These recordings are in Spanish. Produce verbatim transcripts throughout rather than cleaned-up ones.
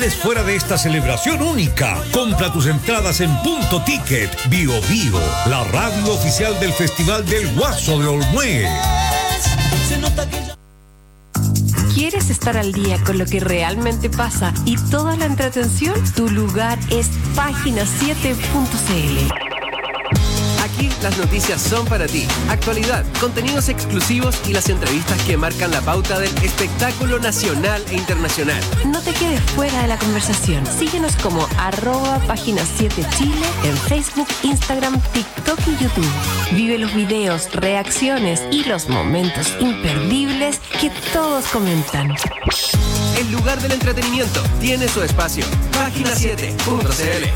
quedes fuera de esta celebración única. Compra tus entradas en Punto Ticket. Bio Bio, la radio oficial del Festival del Guaso de Olmué. ¿Quieres estar al día con lo que realmente pasa y toda la entretención? Tu lugar es página siete punto c l. Aquí las noticias son para ti. Actualidad, contenidos exclusivos y las entrevistas que marcan la pauta del espectáculo nacional e internacional. No te quedes fuera de la conversación. Síguenos como arroba página siete Chile en Facebook, Instagram, TikTok y YouTube. Vive los videos, reacciones y los momentos imperdibles que todos comentan. El lugar del entretenimiento tiene su espacio. página siete punto c l.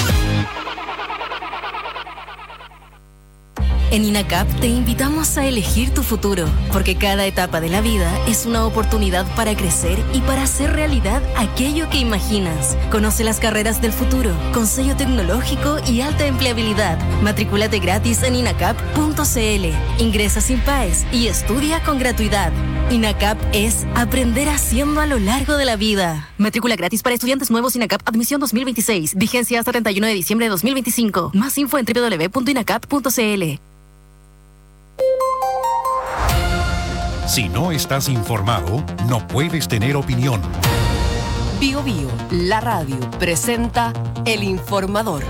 En INACAP te invitamos a elegir tu futuro, porque cada etapa de la vida es una oportunidad para crecer y para hacer realidad aquello que imaginas. Conoce las carreras del futuro, con sello tecnológico y alta empleabilidad. Matricúlate gratis en inacap punto c l. Ingresa sin paes y estudia con gratuidad. INACAP es aprender haciendo a lo largo de la vida. Matrícula gratis para estudiantes nuevos INACAP Admisión dos mil veintiséis. Vigencia hasta treinta y uno de diciembre de dos mil veinticinco. Más info en doble u doble u doble u punto inacap punto c l. Si no estás informado, no puedes tener opinión. Bio Bio, la radio, presenta El Informador.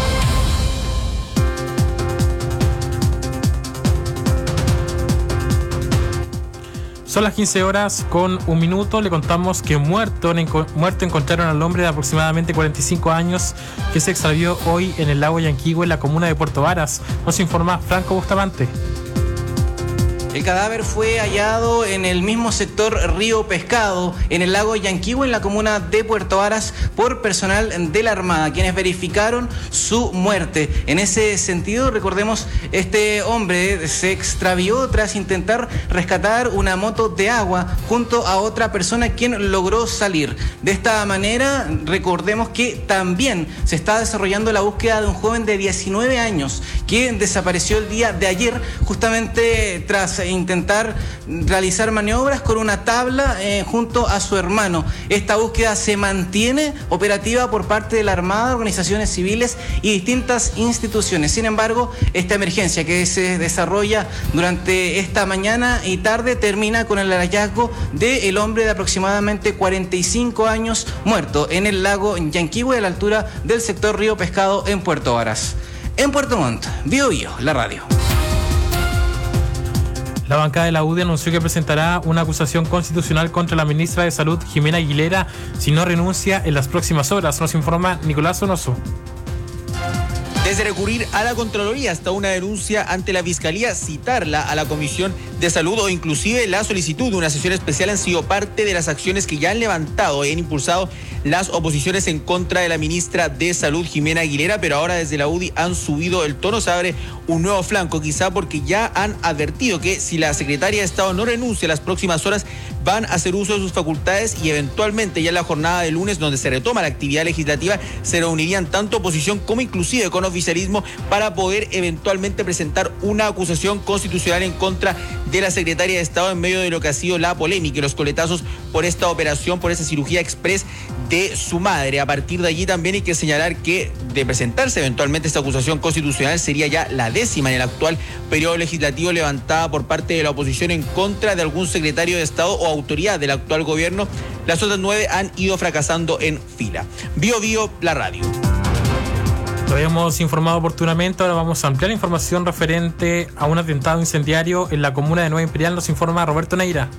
Son las quince horas con un minuto. Le contamos que muerto, muerto encontraron al hombre de aproximadamente cuarenta y cinco años que se extravió hoy en el lago Yanquihue, en la comuna de Puerto Varas. Nos informa Franco Bustamante. El cadáver fue hallado en el mismo sector Río Pescado, en el lago Yanquihue, en la comuna de Puerto Varas, por personal de la Armada, quienes verificaron su muerte. En ese sentido, recordemos, este hombre se extravió tras intentar rescatar una moto de agua junto a otra persona quien logró salir. De esta manera, recordemos que también se está desarrollando la búsqueda de un joven de diecinueve años que desapareció el día de ayer, justamente tras intentar realizar maniobras con una tabla eh, junto a su hermano. Esta búsqueda se mantiene operativa por parte de la Armada, organizaciones civiles y distintas instituciones. Sin embargo, esta emergencia que se desarrolla durante esta mañana y tarde termina con el hallazgo del hombre de aproximadamente cuarenta y cinco años muerto en el lago Yanquihue, a la altura del sector Río Pescado en Puerto Varas. En Puerto Montt, Bio Bio, la radio. La bancada de la U D I anunció que presentará una acusación constitucional contra la ministra de Salud, Jimena Aguilera, si no renuncia en las próximas horas. Nos informa Nicolás Donoso. Desde recurrir a la Contraloría hasta una denuncia ante la Fiscalía, citarla a la Comisión de Salud o inclusive la solicitud de una sesión especial han sido parte de las acciones que ya han levantado y han impulsado las oposiciones en contra de la ministra de Salud, Jimena Aguilera, pero ahora desde la U D I han subido el tono. Se abre un nuevo flanco, quizá porque ya han advertido que si la secretaria de Estado no renuncia en las próximas horas, van a hacer uso de sus facultades y eventualmente ya en la jornada de lunes, donde se retoma la actividad legislativa, se reunirían tanto oposición como inclusive con oficialismo para poder eventualmente presentar una acusación constitucional en contra de la secretaria de Estado en medio de lo que ha sido la polémica y los coletazos por esta operación, por esa cirugía express de su madre. A partir de allí también hay que señalar que de presentarse eventualmente esta acusación constitucional sería ya la décima en el actual periodo legislativo levantada por parte de la oposición en contra de algún secretario de Estado o autoridad del actual gobierno. Las otras nueve han ido fracasando en fila. Bio Bio, la radio. Lo habíamos informado oportunamente, ahora vamos a ampliar la información referente a un atentado incendiario en la comuna de Nueva Imperial. Nos informa Roberto Neira.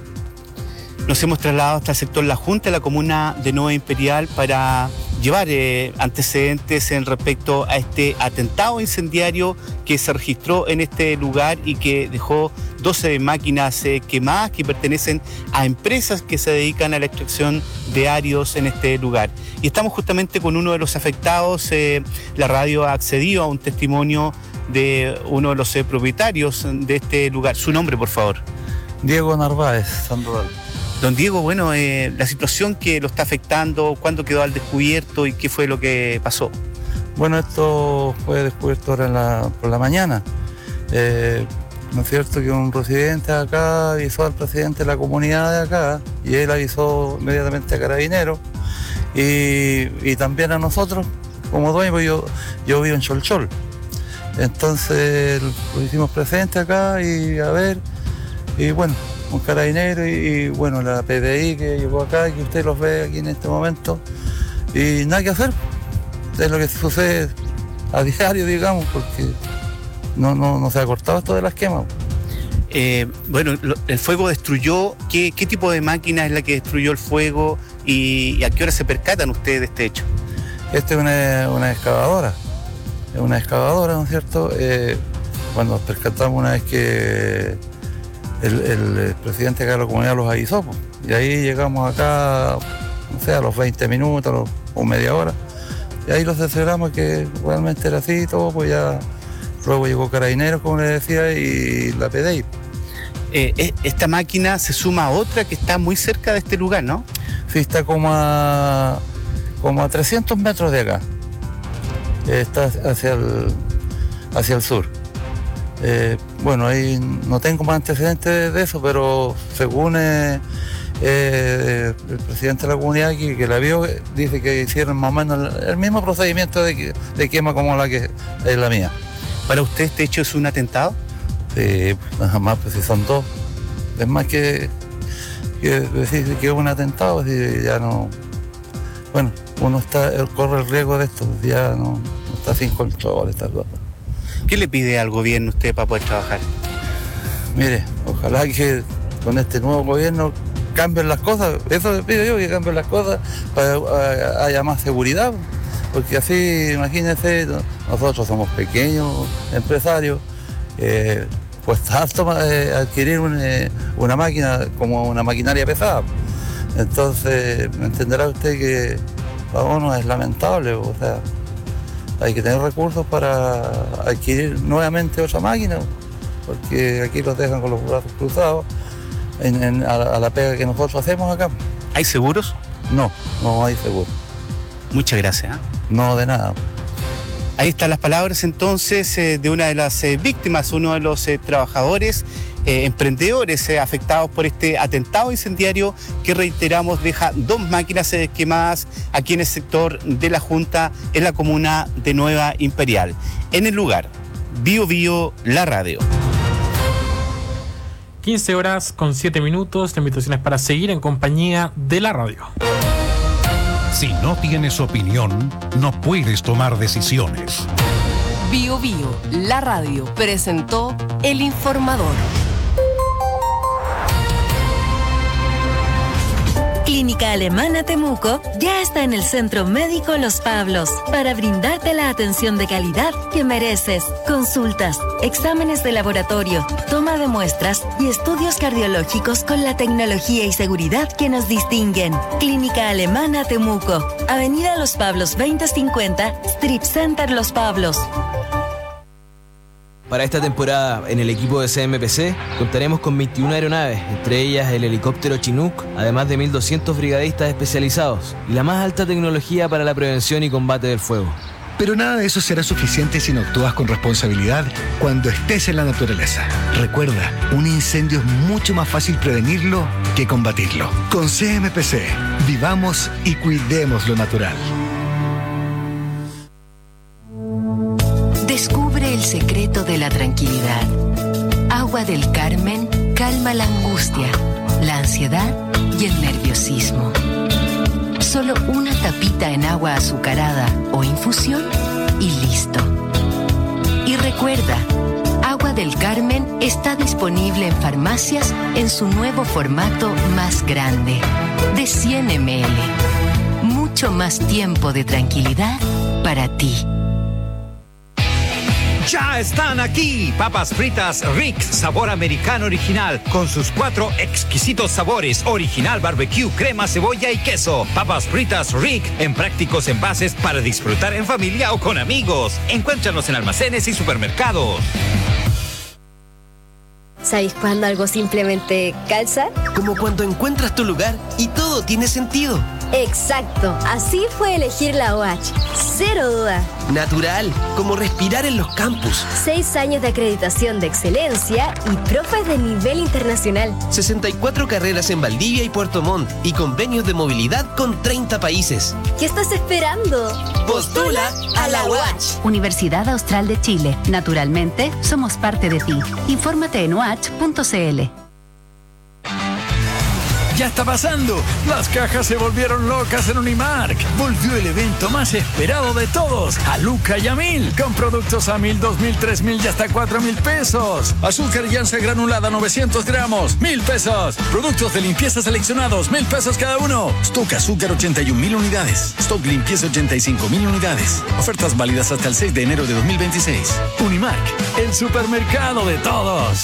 Nos hemos trasladado hasta el sector La Junta, de la comuna de Nueva Imperial, para llevar eh, antecedentes en respecto a este atentado incendiario que se registró en este lugar y que dejó doce máquinas eh, quemadas que pertenecen a empresas que se dedican a la extracción de áridos en este lugar. Y estamos justamente con uno de los afectados. Eh, la radio ha accedido a un testimonio de uno de los eh, propietarios de este lugar. Su nombre, por favor. Diego Narváez Sandoval. Don Diego, bueno, eh, la situación que lo está afectando, ¿cuándo quedó al descubierto y qué fue lo que pasó? Bueno, esto fue descubierto ahora en la, por la mañana. Eh, ¿No es cierto que un residente acá avisó al presidente de la comunidad de acá y él avisó inmediatamente a Carabineros y, y también a nosotros como dueños, porque yo, yo vivo en Cholchol. Entonces lo hicimos presente acá y a ver, y bueno, un carabinero y, y bueno, la P D I que llegó acá, que usted los ve aquí en este momento, y nada que hacer, es lo que sucede a diario, digamos, porque no, no, no se ha cortado esto de las quemas. Eh, bueno, lo, el fuego destruyó, ¿qué, ¿qué tipo de máquina es la que destruyó el fuego y, y a qué hora se percatan ustedes de este hecho? Esta es una, una excavadora, es una excavadora, ¿no es cierto? Eh, cuando nos percatamos una vez que el, el, el presidente acá de la comunidad los avisó, pues, y ahí llegamos acá, no sé, a los veinte minutos los, o media hora, y ahí los aseguramos que realmente era así y todo, pues ya luego llegó Carabineros, como les decía, y la P D I. Eh, esta máquina se suma a otra que está muy cerca de este lugar, ¿no? Sí, está como a, como a trescientos metros de acá. Está hacia el, hacia el sur. Eh, bueno, ahí no tengo más antecedentes de eso, pero según eh, eh, el presidente de la comunidad aquí, que la vio, dice que hicieron más o menos el, el mismo procedimiento de, de quema como la que es la mía. ¿Para usted este hecho es un atentado? Sí, nada más, pues si son dos. Es más que, que decir que es un atentado, si ya no... Bueno, uno está, corre el riesgo de esto, ya no, no está sin control, estas cosas. ¿Qué le pide al gobierno usted para poder trabajar? Mire, ojalá que con este nuevo gobierno cambien las cosas, eso le pido yo, que cambien las cosas para que haya más seguridad, porque así, imagínense, nosotros somos pequeños empresarios, eh, pues harto eh, adquirir un, eh, una máquina como una maquinaria pesada. Entonces, entenderá usted que para uno es lamentable, o sea, hay que tener recursos para adquirir nuevamente otra máquina, porque aquí los dejan con los brazos cruzados en, en, a, la, a la pega que nosotros hacemos acá. ¿Hay seguros? No, no hay seguros. Muchas gracias. ¿eh? No, de nada. Ahí están las palabras entonces eh, de una de las eh, víctimas, uno de los eh, trabajadores, eh, emprendedores eh, afectados por este atentado incendiario que, reiteramos, deja dos máquinas eh, quemadas aquí en el sector de la Junta, en la comuna de Nueva Imperial. En el lugar, Bio Bio, la radio. quince horas con siete minutos, la invitación es para seguir en compañía de la radio. Si no tienes opinión, no puedes tomar decisiones. Bio Bio, la radio, presentó El Informador. Clínica Alemana Temuco ya está en el Centro Médico Los Pablos para brindarte la atención de calidad que mereces. Consultas, exámenes de laboratorio, toma de muestras y estudios cardiológicos con la tecnología y seguridad que nos distinguen. Clínica Alemana Temuco, Avenida Los Pablos veinte cincuenta, Strip Center Los Pablos. Para esta temporada, en el equipo de C M P C, contaremos con veintiuna aeronaves, entre ellas el helicóptero Chinook, además de mil doscientos brigadistas especializados y la más alta tecnología para la prevención y combate del fuego. Pero nada de eso será suficiente si no actúas con responsabilidad cuando estés en la naturaleza. Recuerda, un incendio es mucho más fácil prevenirlo que combatirlo. Con C M P C, vivamos y cuidemos lo natural. Descubre el secreto de la tranquilidad. Agua del Carmen calma la angustia, la ansiedad y el nerviosismo. Solo una tapita en agua azucarada o infusión y listo. Y recuerda, Agua del Carmen está disponible en farmacias en su nuevo formato más grande, de cien mililitros. Mucho más tiempo de tranquilidad para ti. Ya están aquí, papas fritas Rick, sabor americano original, con sus cuatro exquisitos sabores, original barbecue, crema, cebolla y queso. Papas fritas Rick, en prácticos envases para disfrutar en familia o con amigos. Encuéntranos en almacenes y supermercados. ¿Sabéis cuándo algo simplemente calza? Como cuando encuentras tu lugar y todo tiene sentido. Exacto, así fue elegir la O H. Cero duda. Natural, como respirar en los campus. Seis años de acreditación de excelencia y profes de nivel internacional. sesenta y cuatro carreras en Valdivia y Puerto Montt y convenios de movilidad con treinta países. ¿Qué estás esperando? Postula a la U H. Universidad Austral de Chile. Naturalmente, somos parte de ti. Infórmate en u h punto c l. Ya está pasando. Las cajas se volvieron locas en Unimark. Volvió el evento más esperado de todos, a Luca y a Mil, con productos a mil, dos mil, tres mil y hasta cuatro mil pesos. Azúcar llanza granulada novecientos gramos, mil pesos. Productos de limpieza seleccionados, mil pesos cada uno. Stock azúcar ochenta y un mil unidades. Stock limpieza ochenta y cinco mil unidades. Ofertas válidas hasta el seis de enero de dos mil veintiséis. Unimark, el supermercado de todos.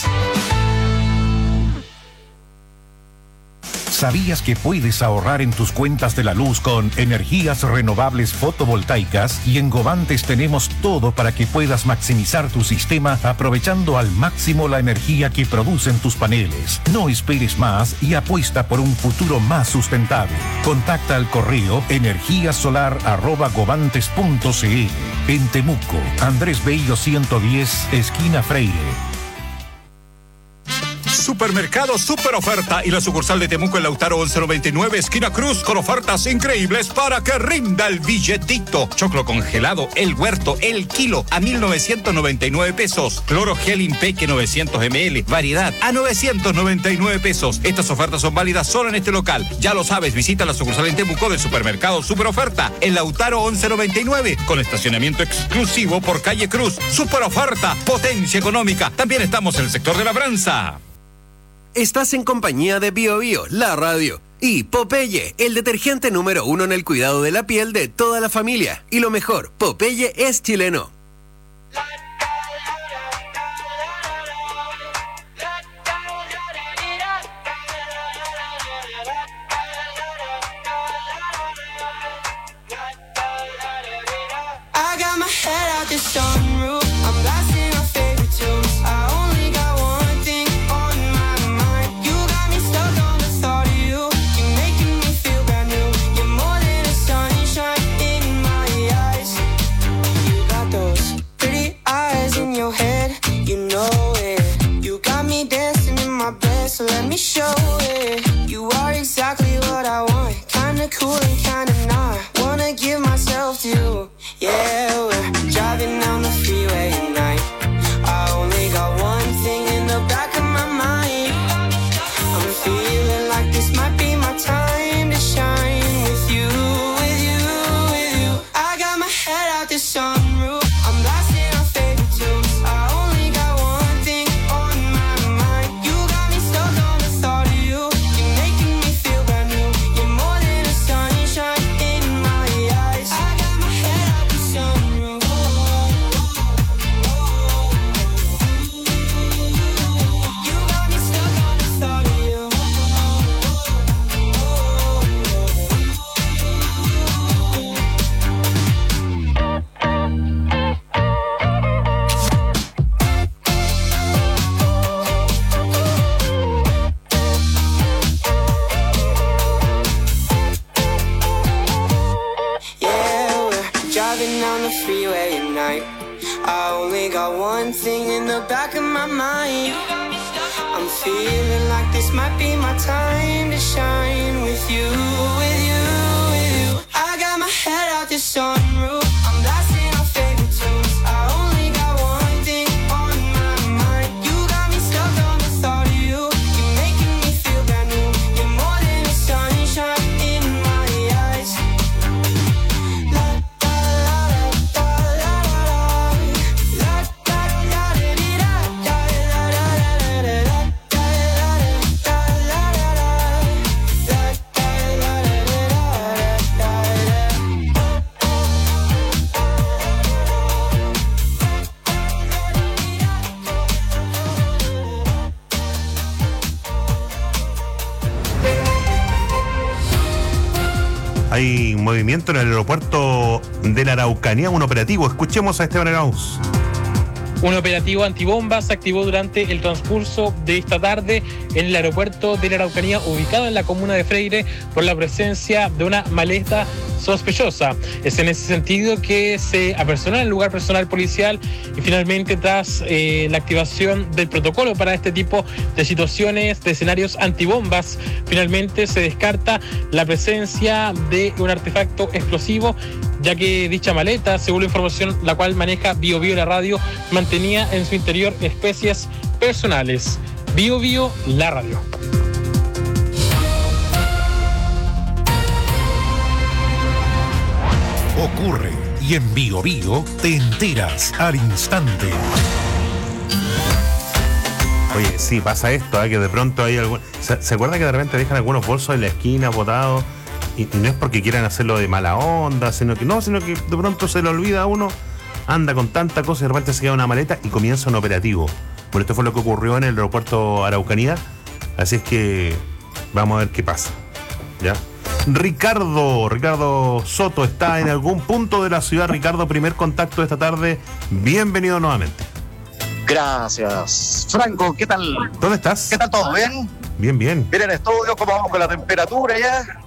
¿Sabías que puedes ahorrar en tus cuentas de la luz con energías renovables fotovoltaicas? Y en Govantes tenemos todo para que puedas maximizar tu sistema aprovechando al máximo la energía que producen tus paneles. No esperes más y apuesta por un futuro más sustentable. Contacta al correo energíasolar arroba govantes punto c l. En Temuco, Andrés Bello ciento diez, esquina Freire. Supermercado Super Oferta y la sucursal de Temuco en Lautaro once noventa y nueve, esquina Cruz, con ofertas increíbles para que rinda el billetito. Choclo congelado, el huerto, el kilo a mil novecientos noventa y nueve pesos. Cloro gel Impeque novecientos mililitros, variedad a novecientos noventa y nueve pesos. Estas ofertas son válidas solo en este local. Ya lo sabes, visita la sucursal en Temuco del Supermercado Super Oferta en Lautaro once noventa y nueve, con estacionamiento exclusivo por calle Cruz. Super Oferta, potencia económica. También estamos en el sector de labranza. Estás en compañía de Bio Bio, la radio. Y Popeye, el detergente número uno en el cuidado de la piel de toda la familia. Y lo mejor, Popeye es chileno. I got my head out the sunroof. I'm blasting my favorite tunes. I only got one thing on my mind. You got me stuck on the thought of you. You're making me feel brand new. You're more than a sunshine in my eyes. You got those pretty eyes in your head. You know it. You got me dancing in my bed, so let me show it. You are exactly what I want. Kinda cool and kinda not. Wanna give myself to you. Yeah, we're driving down the freeway at night. I only got one thing in the back of my mind. I'm feeling like this might be my time to shine with you, with you, with you. I got my head out the sunroof. I'm blasting our favorite tunes. I only got one thing on my mind. You got me stuck on the thought of you. You're making me feel brand new. You're more than a sunshine in my eyes. I got my head out the sunroof. You got me stuck on the thought of you. Yeah, we're driving down the freeway at night. I only got one thing in the back of my mind. I'm feeling like this might be my time to shine with you, with you, with you. I got my head out the sunroof. I'm blasting our favorite tunes. I only got one thing on my mind. You got me stuck on the thought of you. You're making me feel brand new. You're more than a sunshine in my eyes. La da la da la la la da da da di da da da da da da da Hay movimiento en el aeropuerto de la Araucanía, un operativo. Escuchemos a Esteban Arauz. Un operativo antibomba se activó durante el transcurso de esta tarde en el aeropuerto de la Araucanía, ubicado en la comuna de Freire, por la presencia de una maleta sospechosa. Es en ese sentido que se apersonó en el lugar personal policial y finalmente, tras eh, la activación del protocolo para este tipo de situaciones, de escenarios antibombas, finalmente se descarta la presencia de un artefacto explosivo, ya que dicha maleta, según la información la cual maneja Bio Bio la radio, mantenía en su interior especies personales. Bio Bio la radio. Ocurre y en Bio Bio te enteras al instante. Oye, sí, pasa esto, ¿eh? Que de pronto hay algún... ¿Se, ¿Se acuerda que de repente dejan algunos bolsos en la esquina botados? Y, y no es porque quieran hacerlo de mala onda, sino que no, sino que de pronto se le olvida a uno, anda con tanta cosa y de repente se queda una maleta y comienza un operativo. Bueno, esto fue lo que ocurrió en el aeropuerto Araucanía, así es que vamos a ver qué pasa, ¿ya? Ricardo, Ricardo Soto está en algún punto de la ciudad. Ricardo, primer contacto de esta tarde, bienvenido nuevamente. Gracias. Franco, ¿qué tal? ¿Dónde estás? ¿Qué tal todo? ¿Bien? Bien, bien. Bien en estudio, ¿cómo vamos con la temperatura ya?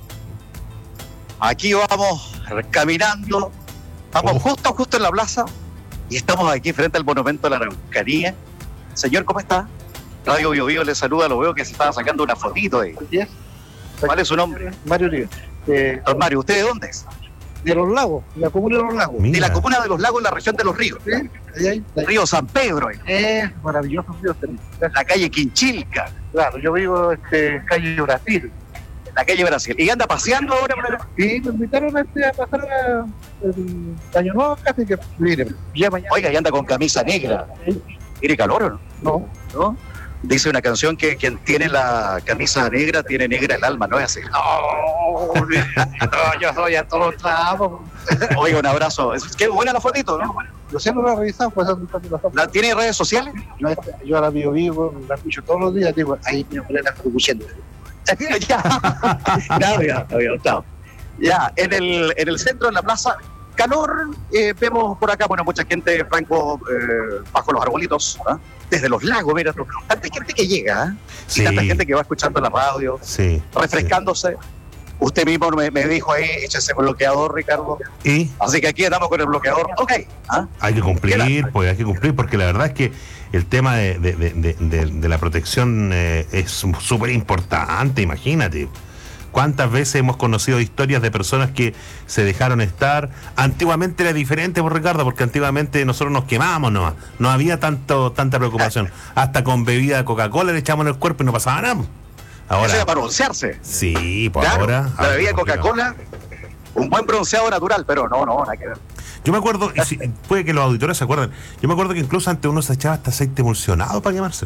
Aquí vamos caminando, vamos oh. justo, justo en la plaza y estamos aquí frente al monumento de la Araucanía. Señor, ¿cómo está? Radio Bio Bio le saluda, lo veo que se estaba sacando una fotito ahí. ¿Cuál es su nombre? Mario Uribe. Eh, Don Mario, ¿usted de dónde es? De Los Lagos, de la comuna de Los Lagos. Mira. De la comuna de Los Lagos, en la región de Los Ríos. Sí, ahí, ahí. El río San Pedro. Eh, eh maravilloso río. La calle Quinchilca. Claro, yo vivo en este, calle Brasil. La calle Brasil. ¿Y anda paseando ahora? Sí, me invitaron a, este, a pasar a, el año nuevo casi que mire, ya mañana. Oiga, y anda con camisa negra. ¿Sí? ¿Tiene calor o no? No. ¿No? Dice una canción que quien tiene la camisa negra tiene negra el alma, ¿no es así? No, no yo soy a todos trapos. Oiga, un abrazo. Qué buena la fotito, ¿no? Yo siempre la he revisado, pues ¿La tiene redes sociales? No, yo ahora vivo vivo, la escucho todos los días, digo, ahí me voy a la produciendo. ya, ya, ya, ya, ya, en el, en el centro, en la plaza, calor, eh, vemos por acá, bueno, mucha gente, Franco, eh, bajo los arbolitos, ¿eh? Desde Los Lagos, mira, tanta gente que llega, ¿eh? Sí. Y tanta gente que va escuchando la radio, sí, refrescándose. Sí. Usted mismo me, me dijo ahí, échese bloqueador, Ricardo. ¿Y? Así que aquí estamos con el bloqueador. Ok. ¿Ah? Hay que cumplir, pues hay que cumplir, porque la verdad es que el tema de, de, de, de, de, de la protección eh, es súper importante, imagínate. ¿Cuántas veces hemos conocido historias de personas que se dejaron estar? Antiguamente era diferente, por Ricardo, porque antiguamente nosotros nos quemábamos, no, no había tanto tanta preocupación. Hasta con bebida de Coca-Cola le echamos en el cuerpo y no pasaba nada. Ahora, eso era para broncearse. Sí, por claro, ahora. La bebida de Coca-Cola, un buen bronceado natural, pero no, no, nada que ver. Yo me acuerdo, y si, puede que los auditores se acuerden, yo me acuerdo que incluso antes uno se echaba hasta aceite emulsionado para quemarse.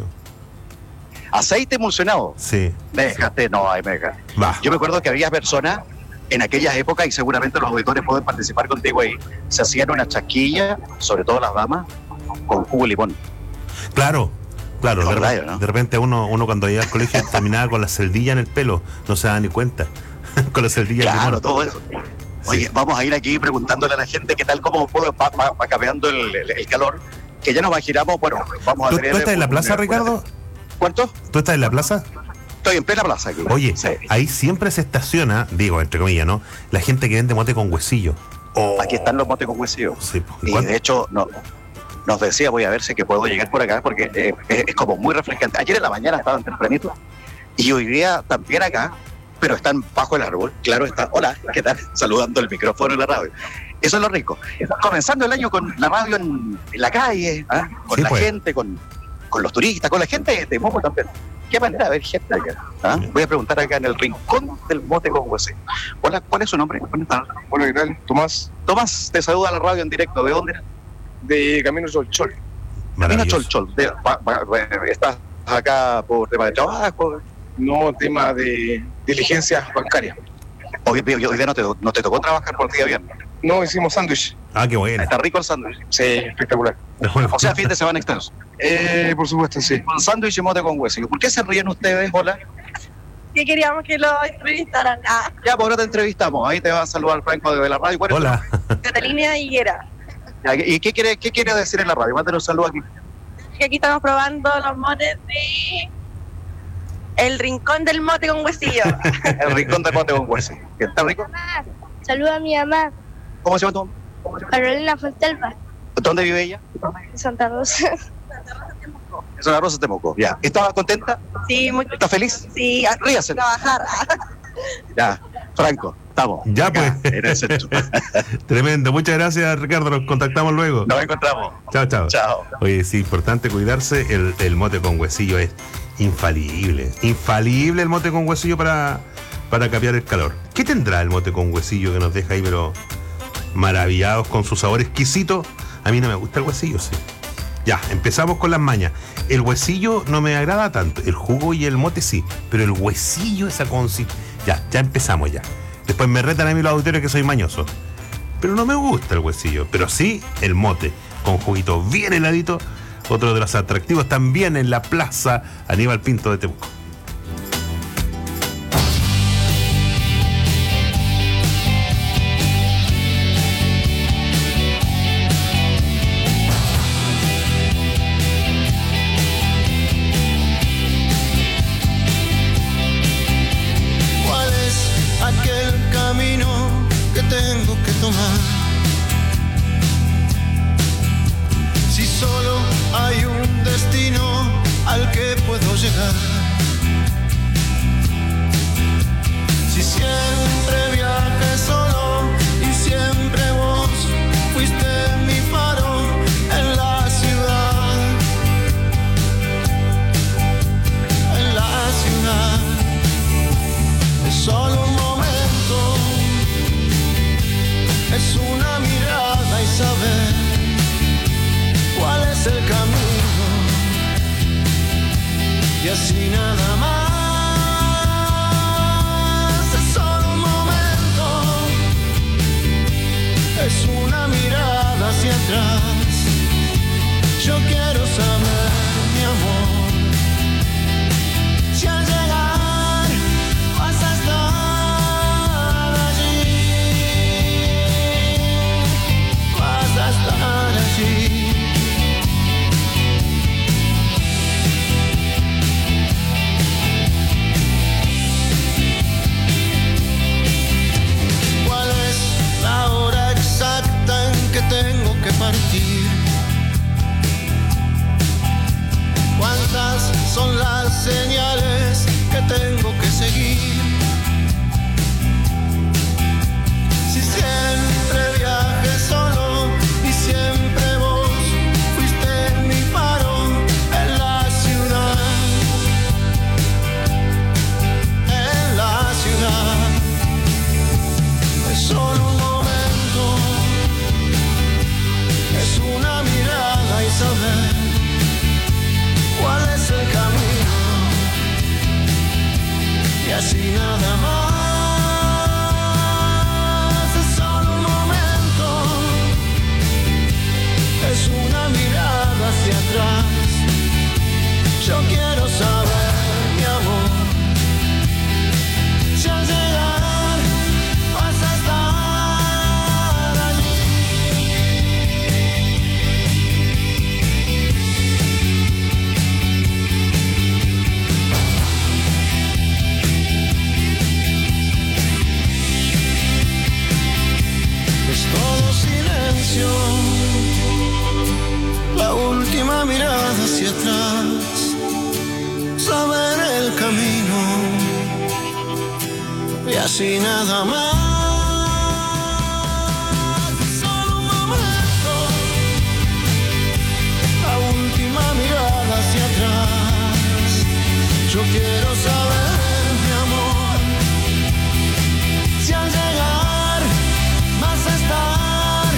¿Aceite emulsionado? Sí. Me dejaste, sí. No, ahí me dejaste. Va. Yo me acuerdo que había personas en aquellas épocas, y seguramente los auditores pueden participar contigo ahí, se hacían una chasquilla, sobre todo las damas, con jugo de limón. Claro. Claro, de, rayo, ¿no? de repente uno uno cuando iba al colegio terminaba con la celdilla en el pelo, no se daba ni cuenta. Con la celdilla claro, en el limón. Todo eso. Oye, sí. Vamos a ir aquí preguntándole a la gente qué tal, cómo va, va, va cambiando el, el, el calor, que ya nos giramos, bueno, vamos a ¿Tú, tener... ¿Tú estás en la plaza, una, Ricardo? ¿Cuánto? ¿Tú estás en la plaza? Estoy en plena plaza aquí. Oye, sí. Ahí siempre se estaciona, digo, entre comillas, ¿no? La gente que vende mote con huesillo. Oh. Aquí están los motes con huesillo. Sí, y ¿cuánto? De hecho, no... Nos decía, voy a ver si que puedo llegar por acá, porque eh, es, es como muy refrescante. Ayer en la mañana estaban tempranito, y hoy día también acá, pero están bajo el árbol. Claro está, hola, ¿qué tal? Saludando el micrófono en la radio. Eso es lo rico. Comenzando el año con la radio en, en la calle, ¿eh? Con sí, la pues. gente, con, con los turistas, con la gente de Moco también. Qué manera de ver gente acá. ¿eh? Voy a preguntar acá en el rincón del mote con huesillo. Hola, ¿cuál es su nombre? Hola, ¿qué tal? Tomás. Tomás, te saluda a la radio en directo. ¿De dónde? De Camino Cholchol. Camino Cholchol. De, va, va, va, ¿Estás acá por tema de trabajo? No, tema de diligencias bancarias. Hoy, hoy, hoy día no te, no te tocó trabajar por el día viernes. No, hicimos sándwich. Ah, qué bueno. ¿Está rico el sándwich? Sí, espectacular. O sea, fin de semana extenso. Eh, por supuesto, sí. Con sándwich y mote con huesillo. ¿Por qué se ríen ustedes? Hola. Que queríamos que lo entrevistaran. Ah. Ya, pues ahora te entrevistamos. Ahí te va a saludar Franco de la radio. Hola. Catalina Higuera. ¿Y qué quiere, qué quiere decir en la radio? Mándanos un saludo aquí. porque aquí estamos probando los motes de El Rincón del Mote con Huesillo. El Rincón del Mote con Huesillo. ¿Qué está rico? Saluda a mi mamá, ¿Cómo se llama tu mamá? Carolina Fontalva, ¿Dónde vive ella? en Santa Rosa. Es una Rosa Temuco. Ya. ¿Estás contenta? Sí, muy ¿Estás feliz? Sí, Ríase. trabajar. Ya, Franco, estamos. Ya acá, pues. en el centro. Tremendo. Muchas gracias, Ricardo. Nos contactamos luego. Nos encontramos. Chao, chao. Chao. Oye, es importante cuidarse. El, el mote con huesillo es infalible. Infalible el mote con huesillo para, para capear el calor. ¿Qué tendrá el mote con huesillo que nos deja ahí, pero maravillados con su sabor exquisito? A mí no me gusta el huesillo, sí. Ya, empezamos con las mañas. El huesillo no me agrada tanto. El jugo y el mote sí. Pero el huesillo, esa consistencia. Ya, ya empezamos ya. Después me retan a mí los auditores que soy mañoso. Pero no me gusta el huesillo. Pero sí el mote, con juguito bien heladito. Otro de los atractivos también en la plaza Aníbal Pinto de Temuco. ¿Cuál es aquel camino que tengo que tomar? Si solo hay un destino al que puedo llegar. Si siempre viajé solo y siempre vos fuiste mi faro en la ciudad. En la ciudad. Es solo un momento. Es una mirada y saber cuál es el camino, y así nada más. Es solo un momento, es una mirada hacia atrás. Yo quiero saber, mi amor, si al llegar vas a estar allí, vas a estar allí. Que tengo que partir. ¿Cuántas son las señales que tengo que seguir? Si siempre viajé solo y siempre vos fuiste mi faro en la ciudad. En la ciudad. Es solo un momento. Es una mirada y saber cuál es el camino, y así nada más. Es solo un momento, es una mirada hacia atrás. Yo quiero saber, mi amor, si al llegar vas a estar. Todo silencio, la última mirada hacia atrás, saber el camino, y así nada más. Solo un momento, la última mirada hacia atrás. Yo quiero saber, mi amor, si al llegar vas a estar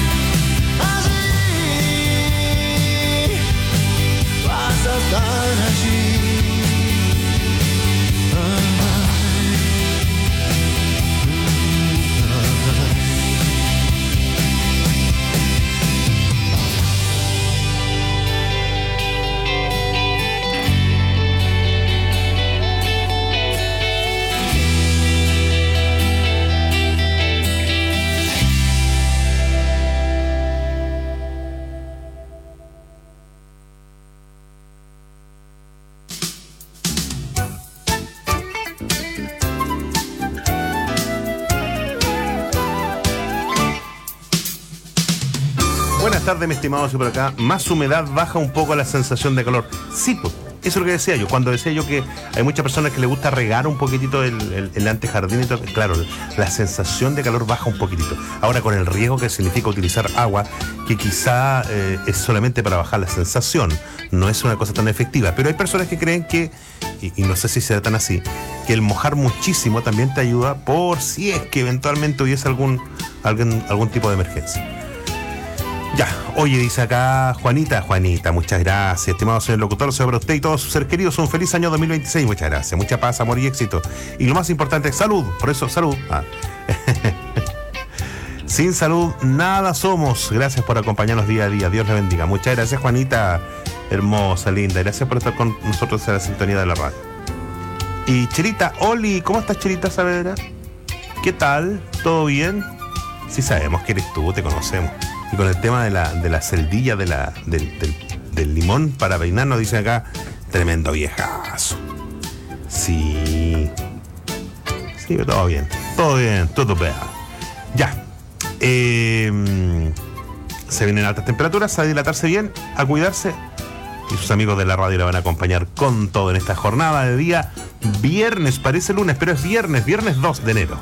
allí, vas a estar allí. Ay. Buenas tardes, mi estimado, y por acá. Más humedad baja un poco la sensación de calor. Sí, pues, eso es lo que decía yo. Cuando decía yo que hay muchas personas que les gusta regar un poquitito el, el, el antejardín y todo, claro, la sensación de calor baja un poquitito. Ahora, con el riesgo que significa utilizar agua, que quizá eh, es solamente para bajar la sensación, no es una cosa tan efectiva. Pero hay personas que creen que, y, y no sé si será tan así, que el mojar muchísimo también te ayuda por si es que eventualmente hubiese algún, algún, algún tipo de emergencia. Ya, oye, dice acá Juanita, Juanita, muchas gracias, estimado señor locutor, sea para usted y todos sus seres queridos un feliz año dos mil veintiséis, muchas gracias, mucha paz, amor y éxito. Y lo más importante, salud, por eso, salud. Ah. Sin salud, nada somos. Gracias por acompañarnos día a día, Dios le bendiga. Muchas gracias, Juanita, hermosa, linda, gracias por estar con nosotros en la sintonía de la radio. Y Cherita, Oli, ¿cómo estás, Cherita Saavedra? ¿Qué tal? ¿Todo bien? Sí sabemos que eres tú, te conocemos. Y con el tema de la, de la celdilla de la, del, del, del limón para peinarnos, dice acá, tremendo viejazo. Sí. Sí, todo bien. Todo bien, todo bien. Ya. Eh, se vienen altas temperaturas, a dilatarse bien, a cuidarse. Y sus amigos de la radio la van a acompañar con todo en esta jornada de día viernes. Parece lunes, pero es viernes, viernes dos de enero.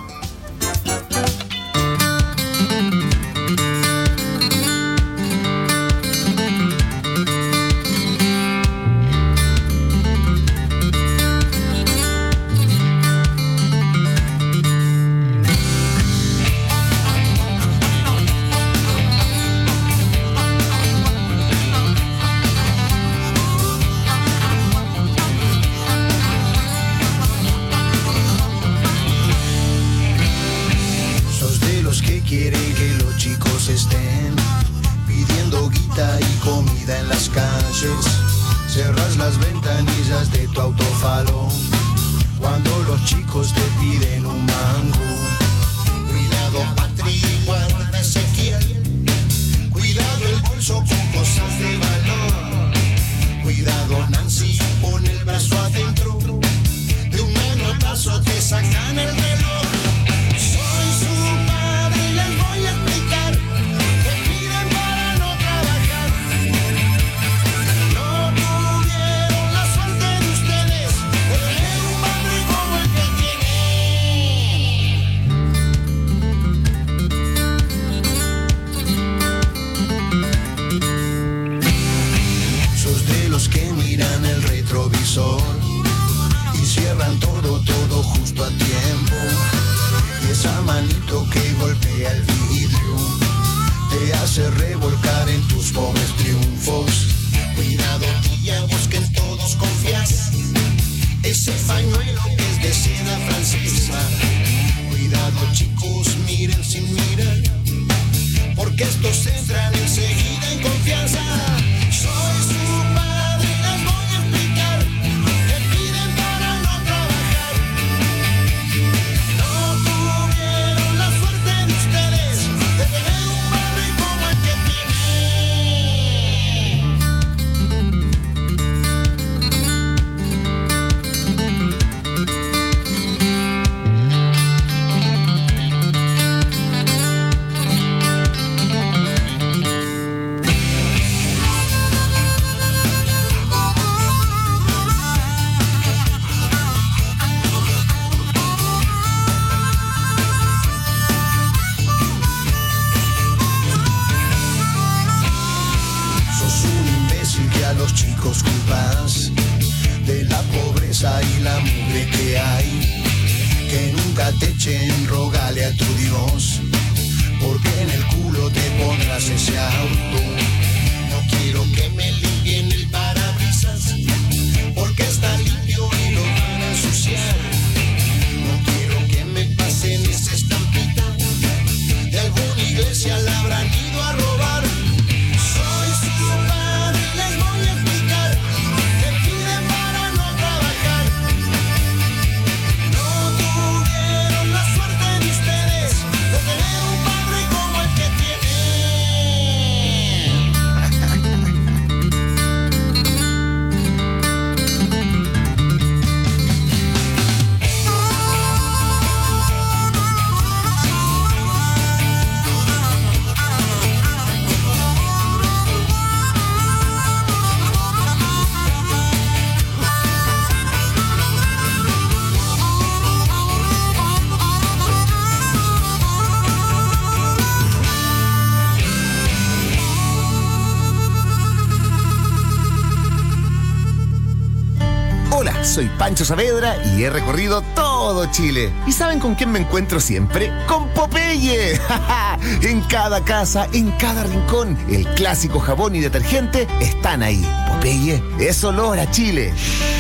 soy Pancho Saavedra y he recorrido todo Chile. ¿Y saben con quién me encuentro siempre? ¡Con Popeye! En cada casa, en cada rincón, el clásico jabón y detergente están ahí. Popeye es olor a Chile.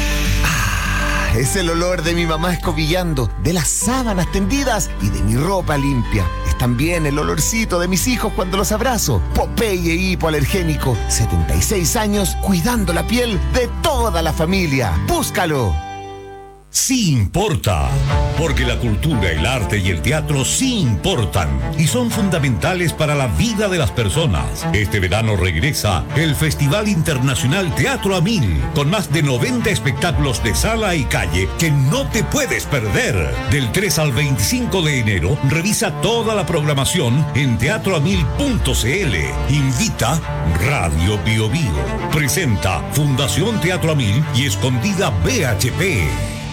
Es el olor de mi mamá escobillando, de las sábanas tendidas y de mi ropa limpia. Es también el olorcito de mis hijos cuando los abrazo. Popeye hipoalergénico, setenta y seis años cuidando la piel de toda la familia. ¡Búscalo! Sí importa, porque la cultura, el arte y el teatro sí importan y son fundamentales para la vida de las personas. Este verano regresa el Festival Internacional Teatro a Mil, con más de noventa espectáculos de sala y calle que no te puedes perder. Del tres al veinticinco de enero, revisa toda la programación en teatro a mil punto c l. Invita Radio Bio Bio. Presenta Fundación Teatro a Mil y Escondida B H P.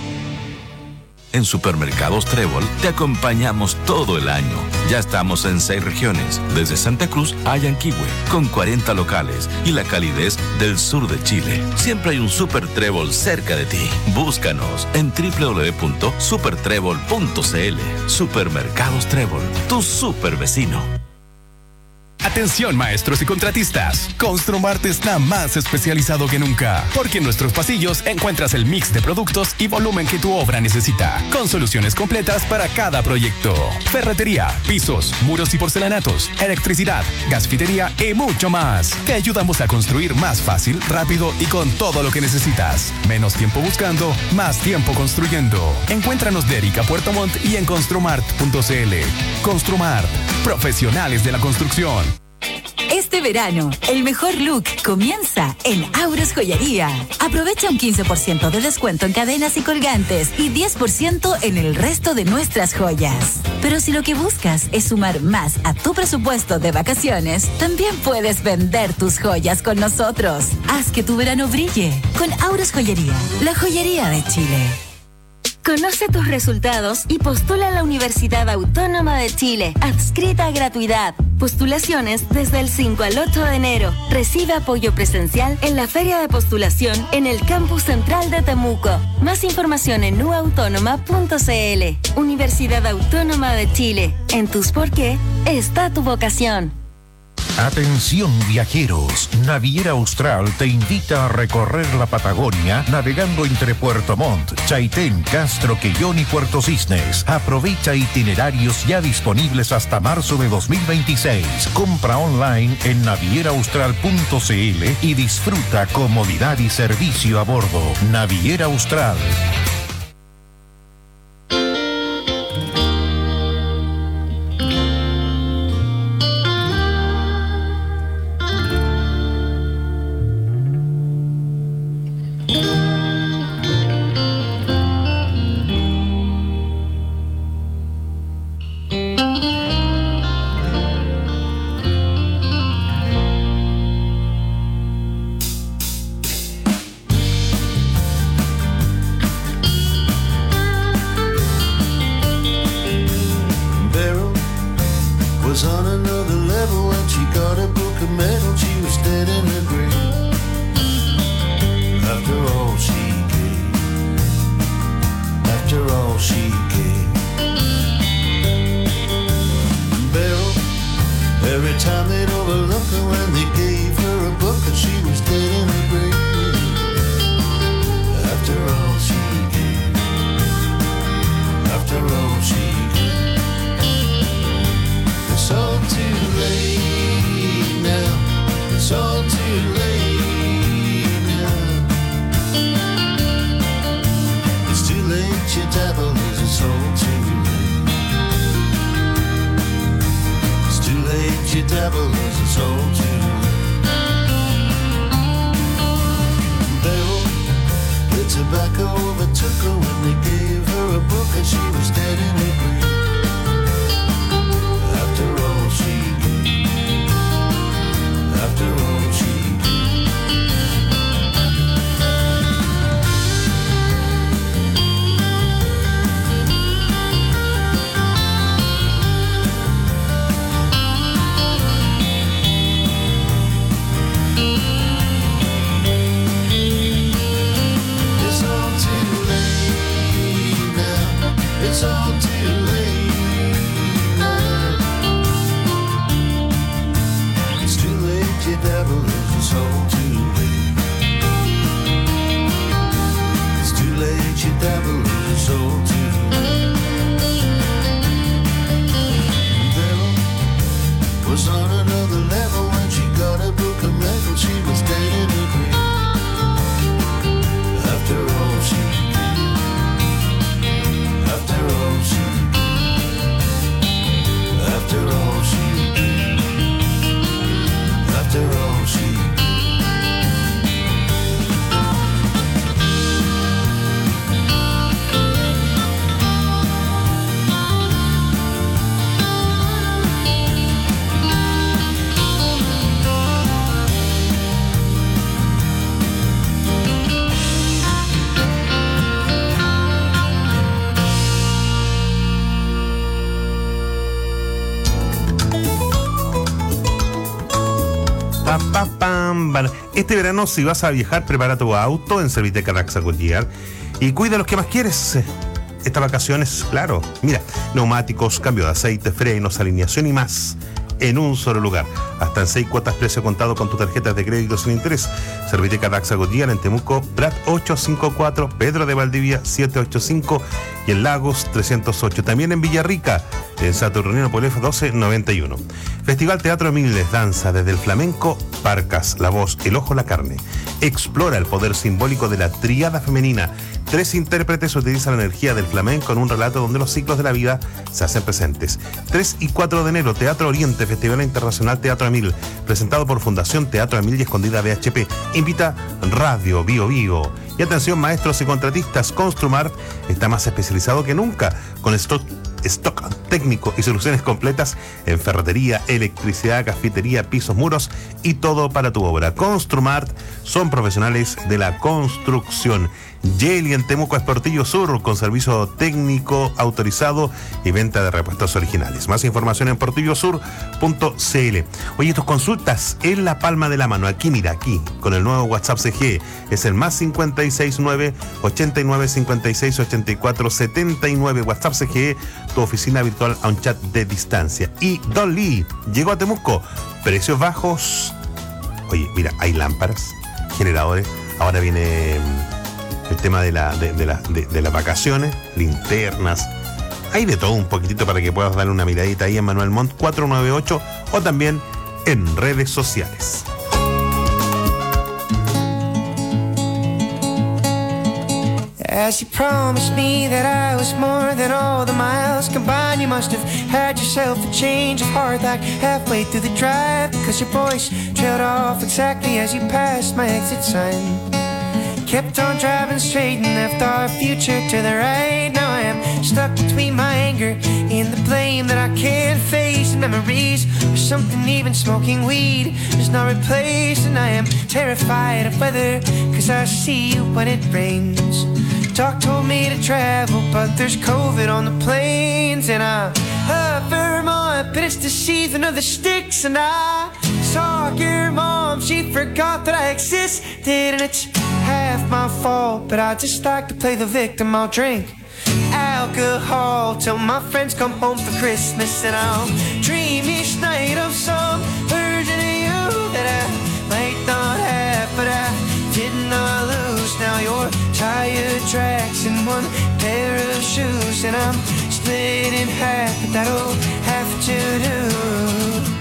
En Supermercados Trébol te acompañamos todo el año. Ya estamos en seis regiones, desde Santa Cruz a Yanquihue, con cuarenta locales y la calidez del sur de Chile. Siempre hay un Super Trébol cerca de ti. Búscanos en doble u doble u doble u punto super trébol punto c l. Supermercados Trébol, tu super vecino. Atención maestros y contratistas, Construmart está más especializado que nunca, porque en nuestros pasillos encuentras el mix de productos y volumen que tu obra necesita, con soluciones completas para cada proyecto. Ferretería, pisos, muros y porcelanatos, electricidad, gasfitería y mucho más. Te ayudamos a construir más fácil, rápido y con todo lo que necesitas. Menos tiempo buscando, más tiempo construyendo. Encuéntranos de Erika Puerto Montt y en construmart punto c l. Construmart, profesionales de la construcción. Este verano, el mejor look comienza en Auros Joyería. Aprovecha un quince por ciento de descuento en cadenas y colgantes y diez por ciento en el resto de nuestras joyas. Pero si lo que buscas es sumar más a tu presupuesto de vacaciones, también puedes vender tus joyas con nosotros. Haz que tu verano brille con Auros Joyería, la joyería de Chile. Conoce tus resultados y postula a la Universidad Autónoma de Chile, adscrita a gratuidad. Postulaciones desde el cinco al ocho de enero. Recibe apoyo presencial en la Feria de Postulación en el Campus Central de Temuco. Más información en u autónoma punto c l. Universidad Autónoma de Chile. En tus por qué está tu vocación. Atención viajeros, Naviera Austral te invita a recorrer la Patagonia navegando entre Puerto Montt, Chaitén, Castro, Quellón y Puerto Cisnes. Aprovecha itinerarios ya disponibles hasta marzo de dos mil veintiséis. Compra online en naviera austral punto c l y disfruta comodidad y servicio a bordo. Naviera Austral. It's all too Pa, pa, pam, pam. Este verano, si vas a viajar, prepara tu auto en Serviteca Raxa Goodyear y cuida los que más quieres. Estas vacaciones, claro. Mira, neumáticos, cambio de aceite, frenos, alineación y más en un solo lugar. Hasta en seis cuotas, precio contado con tu tarjeta de crédito sin interés. Serviteca Raxa Goodyear en Temuco, Prat ochocientos cincuenta y cuatro, Pedro de Valdivia setecientos ochenta y cinco y en Lagos trescientos ocho. También en Villarrica, en Saturnino Polef doce noventa y uno. Festival Teatro Miles, danza desde el flamenco, Parcas, la voz, el ojo, la carne. Explora el poder simbólico de la tríada femenina. Tres intérpretes utilizan la energía del flamenco en un relato donde los ciclos de la vida se hacen presentes. tres y cuatro de enero, Teatro Oriente, Festival Internacional Teatro Emil, presentado por Fundación Teatro Emil y Escondida B H P. Invita Radio Bio Bio. Y atención, maestros y contratistas, Construmart está más especializado que nunca, con stock stock técnico y soluciones completas en ferretería, electricidad, cafetería, pisos, muros y todo para tu obra. Construmart son profesionales de la construcción. Yeli en Temuco es Portillo Sur, con servicio técnico autorizado y venta de repuestos originales. Más información en portillo sur punto c l. Oye, tus consultas en la palma de la mano. Aquí, mira, aquí, con el nuevo WhatsApp C G. Es el más cincuenta y seis nueve, ochenta y nueve, cincuenta y seis, ochenta y cuatro, setenta y nueve. WhatsApp C G, tu oficina virtual a un chat de distancia. Y Don Lee llegó a Temuco. Precios bajos. Oye, mira, hay lámparas, generadores. Ahora viene el tema de, la, de, de, la, de, de las vacaciones, linternas. Hay de todo un poquitito para que puedas darle una miradita ahí en Manuel Montt cuatrocientos noventa y ocho o también en redes sociales. As you promised me that I was more than all the miles combined, you must have had yourself a change of heart like halfway through the drive, because your voice trailed off exactly as you passed my exit sign. Kept on driving straight and left our future to the right. Now I am stuck between my anger and the blame that I can't face, and memories or something even smoking weed does not replace. And I am terrified of weather, cause I see you when it rains. Doc told me to travel, but there's COVID on the planes. And I love Vermont, but it's the season of the sticks. And I saw your mom, she forgot that I existed. And it's half my fault, but I just like to play the victim. I'll drink alcohol till my friends come home for Christmas. And I'll dream each night of some version of you that I might not have, but I did not lose. Now you're tire tracks and one pair of shoes, and I'm split in half, but that'll have to do.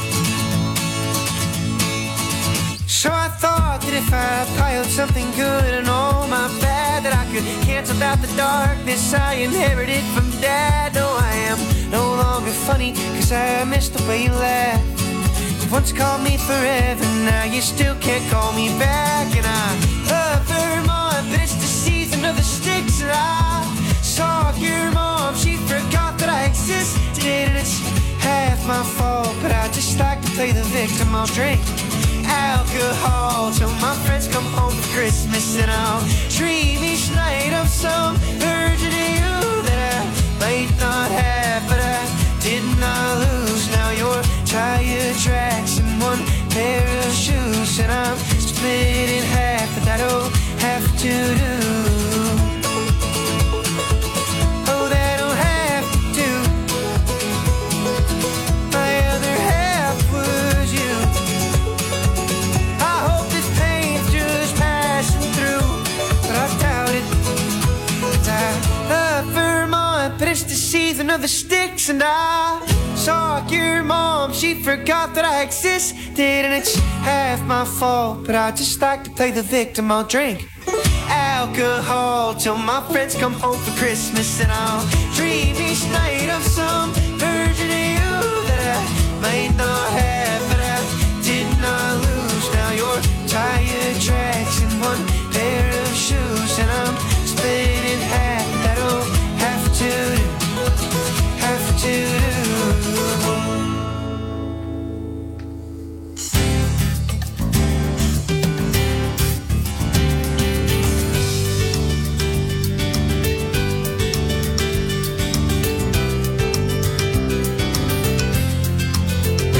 So I thought that if I piled something good and all my bad, that I could cancel out the darkness I inherited from Dad. No, I am no longer funny, cause I miss the way you laugh. You once called me forever, now you still can't call me back. And I love Vermont, but it's the season of the sticks. And I saw your mom, she forgot that I existed. And it's half my fault, but I just like to play the victim. I'll drink alcohol till my friends come home for Christmas. And I'll dream each night of some version of you that I might not have, but I did not lose. Now you're tire tracks and one pair of shoes, and I'm split in half, but that'll have to do. Oh, that'll have to do. My other half was you. I hope this pain's just passing through, but I doubt it. 'Cause I love Vermont, but it's the season of the sticks. And I saw your mom, she forgot that I existed. And it's half my fault, but I just like to play the victim. I'll drink alcohol till my friends come home for Christmas. And I'll dream each night of some version of you that I might not have, but I did not lose. Now you're tire tracks and one pair of shoes, and I'm split in half. That'll have to do, have to do.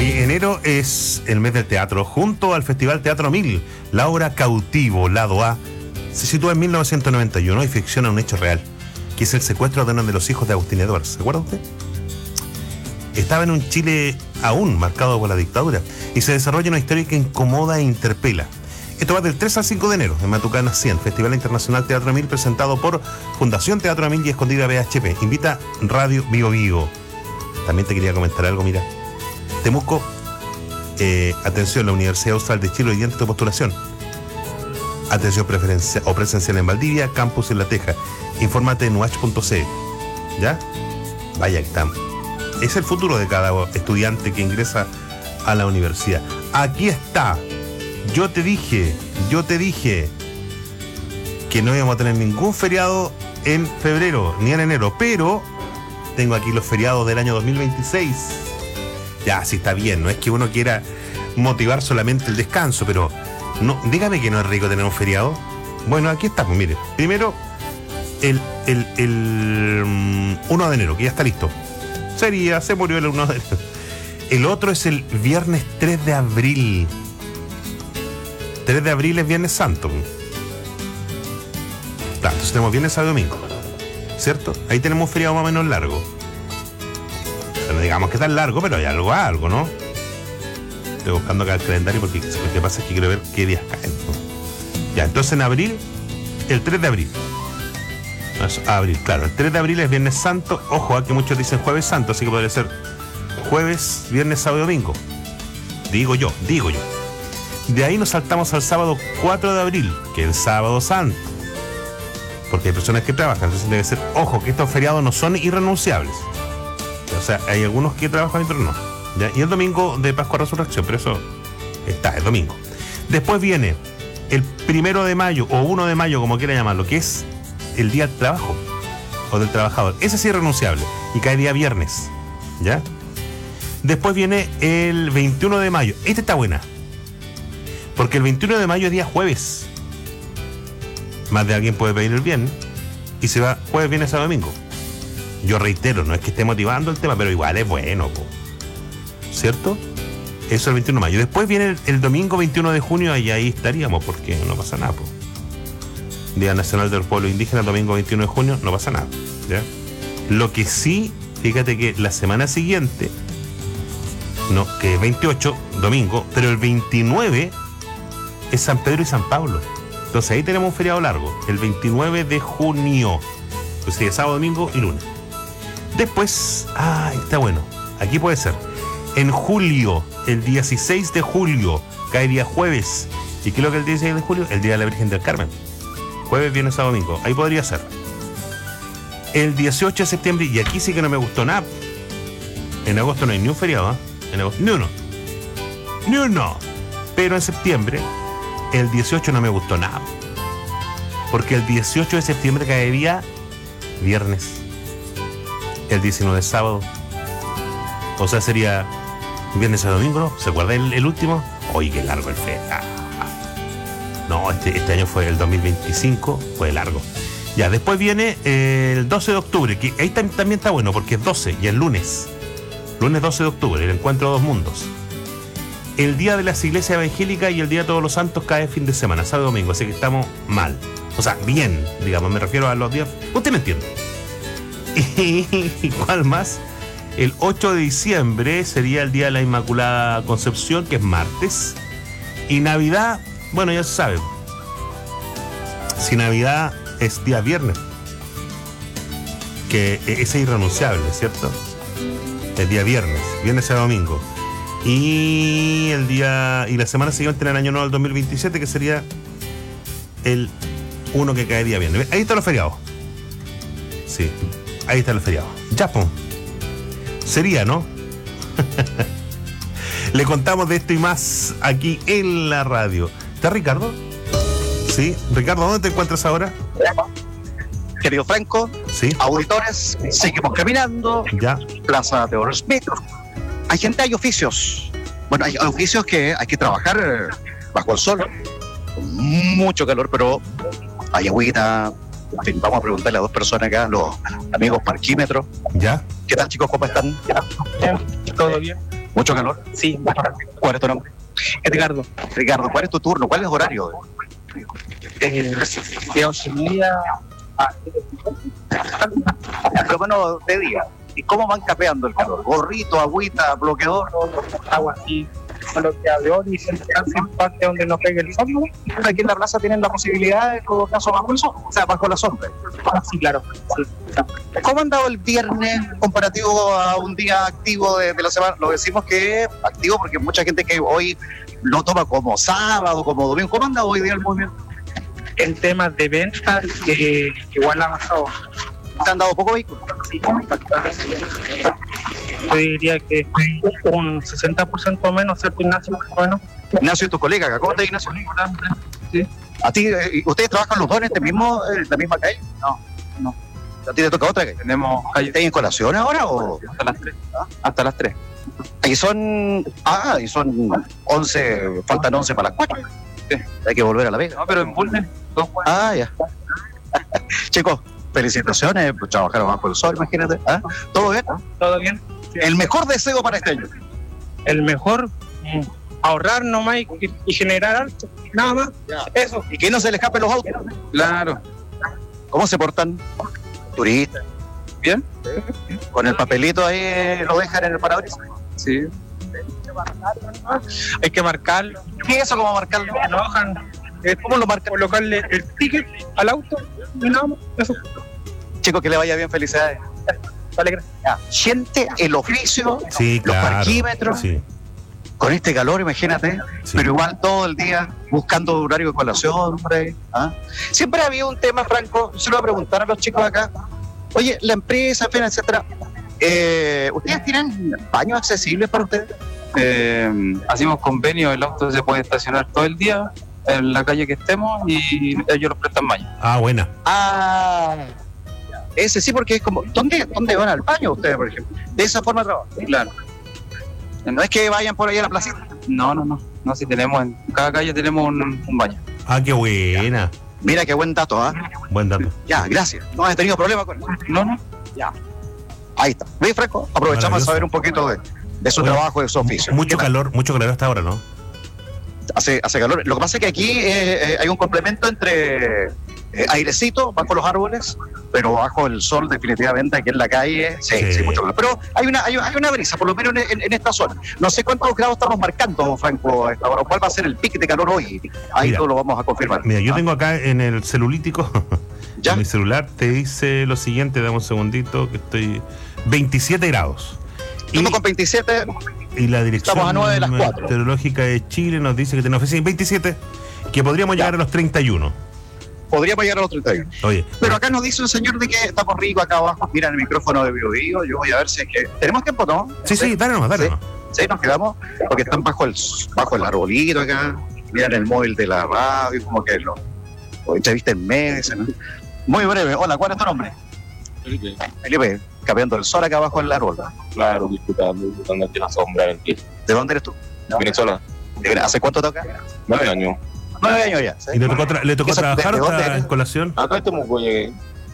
Y enero es el mes del teatro. Junto al Festival Teatro Mil, la obra Cautivo, lado A, se sitúa en mil novecientos noventa y uno y ficciona un hecho real, que es el secuestro de uno de los hijos de Agustín Edwards. ¿Se acuerda usted? Estaba en un Chile aún marcado por la dictadura y se desarrolla una historia que incomoda e interpela. Esto va del tres al cinco de enero en Matucana cien, Festival Internacional Teatro Mil, presentado por Fundación Teatro Mil y Escondida B H P. Invita Radio Bio Bio. También te quería comentar algo, mira. Temuco, eh, atención, la Universidad Austral de Chile orienta tu postulación. Atención preferencial o presencial en Valdivia, campus en La Teja. Infórmate en u h punto c l. ¿Ya? Vaya que estamos. Es el futuro de cada estudiante que ingresa a la universidad. Aquí está. Yo te dije, yo te dije que no íbamos a tener ningún feriado en febrero ni en enero, pero tengo aquí los feriados del año dos mil veintiséis. Ya, sí está bien, no es que uno quiera motivar solamente el descanso, pero no, dígame que no es rico tener un feriado. Bueno, aquí estamos, mire. Primero, el, el, el um, uno de enero, que ya está listo. Sería, se murió el uno de enero. El otro es el viernes tres de abril. tres de abril es Viernes Santo. Claro, entonces tenemos viernes, sábado y domingo, ¿cierto? Ahí tenemos un feriado más o menos largo. No digamos que tan largo, pero hay algo algo, ¿no? Estoy buscando acá el calendario porque lo que pasa es que quiero ver qué días caen, ¿no? Ya, entonces en abril, el tres de abril. No, es abril, claro. El tres de abril es Viernes Santo. Ojo, que muchos dicen Jueves Santo, así que podría ser jueves, viernes, sábado y domingo. Digo yo, digo yo. De ahí nos saltamos al sábado cuatro de abril, que es el sábado santo. Porque hay personas que trabajan, entonces debe ser, ojo, que estos feriados no son irrenunciables. O sea, hay algunos que trabajan y otros no. ¿Ya? Y el domingo de Pascua Resurrección, pero eso está, el domingo. Después viene el primero de mayo, o uno de mayo, como quiera llamarlo, que es el día del trabajo, o del trabajador. Ese sí es irrenunciable, y cae día viernes. ¿Ya? Después viene el veintiuno de mayo. Esta está buena. Porque el veintiuno de mayo es día jueves. Más de alguien puede pedir el viernes y se va jueves, viernes, sábado, domingo. Yo reitero, no es que esté motivando el tema, pero igual es bueno, po. ¿Cierto? Eso es el veintiuno de mayo. Después viene el, el domingo veintiuno de junio y ahí estaríamos porque no pasa nada, po. Día Nacional del Pueblo Indígena, domingo veintiuno de junio, no pasa nada, ¿ya? Lo que sí, fíjate que la semana siguiente, no, que es veintiocho, domingo, pero el veintinueve es San Pedro y San Pablo. Entonces ahí tenemos un feriado largo, el veintinueve de junio. Pues sí, sábado, domingo y lunes. Después, ah, está bueno. Aquí puede ser. En julio, el dieciséis de julio, cae día jueves. ¿Y qué es lo que es el dieciséis de julio? El día de la Virgen del Carmen. Jueves, viernes, sábado, domingo. Ahí podría ser. El dieciocho de septiembre, y aquí sí que no me gustó nada. En agosto no hay ni un feriado, ¿eh? En agosto, ni uno. Ni uno. Pero en septiembre, el dieciocho no me gustó nada. Porque el dieciocho de septiembre cae día viernes. El diecinueve es sábado. O sea, sería viernes a domingo, ¿no? ¿Se acuerda el, el último? Oye, qué largo el fe. Ah. No, este, este año fue el dos mil veinticinco, fue largo. Ya, después viene eh, el doce de octubre, que ahí tam, también está bueno, porque es doce y es lunes. Lunes doce de octubre, el encuentro de dos mundos. El día de las iglesias evangélicas y el día de todos los santos cae fin de semana, sábado y domingo, así que estamos mal. O sea, bien, digamos, me refiero a los días. Usted me entiende. ¿Y cuál más? El ocho de diciembre sería el día de la Inmaculada Concepción, que es martes. Y Navidad, bueno, ya se sabe. Si Navidad es día viernes, que es irrenunciable, ¿cierto? El día viernes, viernes a domingo. Y el día y la semana siguiente en el año nuevo del dos mil veintisiete, que sería el uno que cae día viernes. Ahí están los feriados. Sí, ahí están los feriados. Ya, pum. Sería, ¿no? Le contamos de esto y más aquí en la radio. ¿Está Ricardo? Sí. Ricardo, ¿dónde te encuentras ahora? Querido Franco, sí. Auditores, seguimos caminando. Ya. Plaza de Oro Smith. Hay gente, hay oficios. Bueno, hay oficios que hay que trabajar bajo el sol. Con mucho calor, pero hay agüita. En fin, vamos a preguntarle a dos personas acá, los amigos parquímetros. ¿Ya? ¿Qué tal, chicos? ¿Cómo están? ¿Ya? ¿Todo bien? ¿Mucho calor? Sí, bastante. ¿Cuál es tu nombre? Ricardo. Ricardo, ¿cuál es tu turno? ¿Cuál es el horario? Eh, de once y media a Pero bueno, de día. ¿Y cómo van capeando el calor? ¿Gorrito, agüita, bloqueador? agua así, bloqueador y sentarse en parte donde no pegue el sol, ¿no? Aquí en la plaza tienen la posibilidad, en todo caso, bajo el sol, o sea, bajo la sombra. Ah, sí, claro. Sí. ¿Cómo ha andado el viernes comparativo a un día activo de, de la semana? Lo decimos que es activo porque mucha gente que hoy lo toma como sábado, como domingo. ¿Cómo ha andado hoy día el movimiento? En temas de ventas, eh, igual ha bajado. ¿Te han dado poco vehículos? Sí, yo diría que un sesenta por ciento menos, ¿cierto, Ignacio? Bueno. Ignacio, tu colega acá. ¿Cómo estás, Ignacio? Sí. ¿A ti, eh, ustedes trabajan los dos en este mismo, en la misma calle? No, no. ¿A ti te toca otra calle? Tenemos ¿Estás en colación ahora o...? hasta las tres. Hasta las tres. Y son... Ah, y son once, faltan once para las cuatro. Sí. Hay que volver a la vega. No, pero en Bulnes, dos jueves. Ah, ya. Chicos, felicitaciones por trabajar bajo el sol, imagínate. ¿Ah? ¿Todo bien? ¿Todo bien? Sí. El mejor deseo para este año. El mejor, mm, ahorrar nomás y, y generar alto. Nada más. Ya. Eso. Y que no se le escapen los autos. Claro. ¿Cómo se portan? Turistas. ¿Bien? Con el papelito ahí eh, lo dejan en el parabrisas. Sí. Hay que marcarlo. ¿Qué es eso como marcarlo? No bajan. Eh, ¿Cómo lo marcan? Colocarle el ticket al auto y nada más. Eso. Chicos, que le vaya bien, felicidades. Vale, gracias. Ya. Gente, el oficio, Sí, los claro. parquímetros, Sí. con este calor, imagínate, Sí. pero igual todo el día buscando horario de colación, por ahí, ¿ah? Siempre había un tema, Franco, se lo voy a preguntar a los chicos acá. Oye, la empresa, fin, etcétera, eh, ¿ustedes tienen baños accesibles para ustedes? Eh, hacemos convenio, el auto se puede estacionar todo el día en la calle que estemos y ellos los prestan baño. Ah, buena. Ah, ese sí, porque es como, ¿dónde, dónde van al baño ustedes, por ejemplo? De esa forma trabajan. Claro. No es que vayan por ahí a la placita. No, no, no. No, si tenemos, en cada calle tenemos un, un baño. Ah, qué buena. Mira qué buen dato, ¿ah? Buen dato. Ya, gracias. No has tenido problema con eso. No, no. Ya. Ahí está. ¿Ves, Franco? Aprovechamos a saber un poquito de, de su Bueno, trabajo, de su oficio. Mucho calor, mucho calor hasta ahora, ¿no? Hace, hace calor. Lo que pasa es que aquí eh, eh, hay un complemento entre eh, airecito bajo los árboles, pero bajo el sol definitivamente aquí en la calle, sí, sí, Sí. mucho calor. Pero hay una, hay, hay una brisa, por lo menos en, en- en esta zona. No sé cuántos grados estamos marcando, Franco, a esta hora. ¿Cuál va a ser el pico de calor hoy? Ahí Mira. todo lo vamos a confirmar. Mira, yo ¿Ah? tengo acá en el celulítico, ¿Ya? en mi celular, te dice lo siguiente, dame un segundito, que estoy veintisiete grados. Y, Estamos con veintisiete. y la dirección estamos a nueve de las cuatro. meteorológica de Chile nos dice que tenemos oficina en veintisiete, que podríamos Ya. llegar a los treinta y uno. Podríamos llegar a los treinta y uno. Oye, Pero acá nos dice un señor de que estamos ricos acá abajo. Mira el micrófono de Bio Bio. Yo voy a ver si es que. ¿Tenemos tiempo, no? sí, sí, dale nomás, dale Sí. nomás. Sí, nos quedamos porque están bajo el bajo el arbolito acá. Miran el móvil de la radio, como que lo, lo entrevista en meses, ¿no? Muy breve. Hola, ¿cuál es tu nombre? Felipe. Felipe, cambiando el sol acá abajo en el árbol. Claro, disfrutando, disfrutando de la sombra del día. ¿De dónde eres tú? Venezuela, ¿Hace cuánto toca? nueve años. Nueve años ya. ¿sí? ¿Y le tocó, tra- le tocó ¿Eso de- trabajar de o dónde está eres? en colación? Acá estamos, oye,